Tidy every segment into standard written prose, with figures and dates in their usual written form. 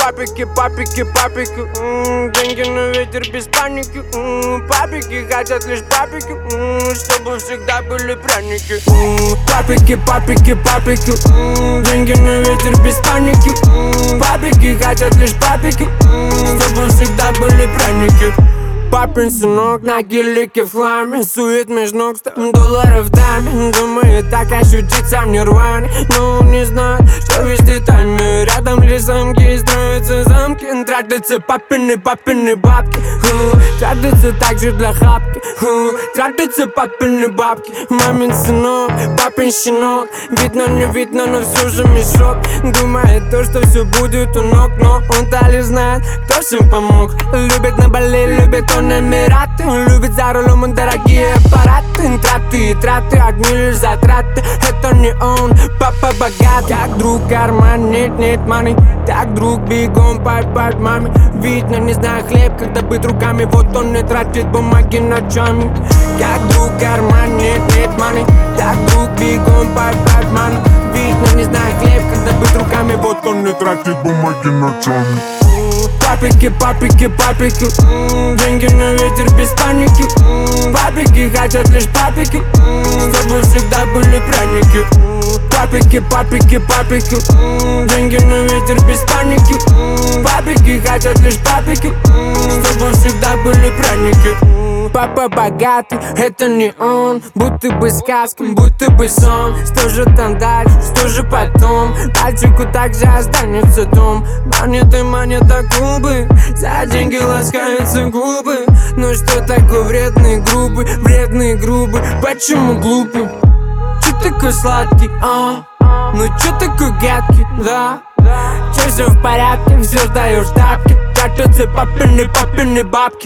Папики, папики, папики, деньги на ветер без паники. Папики хотят лишь папики, чтобы всегда были пряники. Папики, папики, папики, деньги на ветер без паники. Папики хотят лишь папики, чтобы всегда были пряники. Папин сынок на гелике в хламе, сует меж ног $100 в даме. Думает так ощутиться в нирване, но он не знает, что вести тайны. Рядом лишь замки, строятся замки. Тратятся папины бабки, тратятся также для хапки. Тратятся папины бабки. Мамин сынок, папин щенок. Видно, не видно, но все же мешок. Думает то, что все будет у ног, но он-то лишь знает, кто всем помог. Любит на Бали, любит он Эмираты. Он любит за рулем, он дорогие аппараты. Траты и траты, одни лишь затраты. Это не он, папа богат. Как друг карман, нет money. Так друг бегом, пать маме. Видно, не знаю хлеб, как добыть руками. Вот он не тратит бумаги ночами. Как друг карман, нет money. Так друг бегом, пать маме. Видно, не знаю хлеб, как добыть руками. Вот он не тратит бумаги ночами. Папики, папики, папики, деньги на ветер без паники. Папики хотят лишь папики, чтобы всегда были пряники. Папики, папики, папики, деньги на ветер без паники. Папики хотят лишь папики, чтобы всегда были пряники. Папа богатый, это не он. Будто бы сказка, будто бы сон. Что же там дальше, что же потом? Мальчику также останется дом. Монета, клубы. За деньги ласкаются губы. Ну что такое вредный, грубый? Почему глупый? Чё такой сладкий, Ну чё такой гадкий, да? Чё всё в порядке, всё ждаешь тапки. Тратятся папины бабки.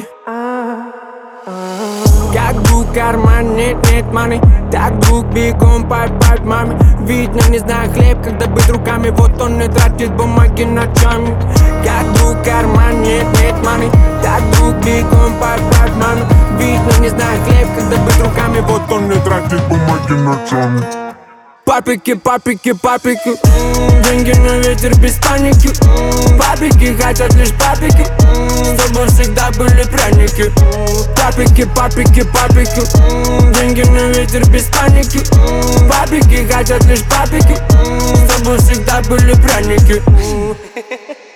Как друг карман, нет money. Так друг бегом, пать маме. Видно, не знаю хлеб, как добыть руками. Вот он не тратит бумаги ночами. Как друг карман, нет money. Так друг бегом, пать маме. Видно, не знаю хлеб, как добыть руками. Вот он не тратит бумаги ночами. Папики, папики, папики, деньги на ветер без паники. Папики хотят лишь папики, чтобы всегда были пряники. Папики, папики, папики, деньги на ветер без паники. Папики хотят лишь папики, чтобы всегда были пряники.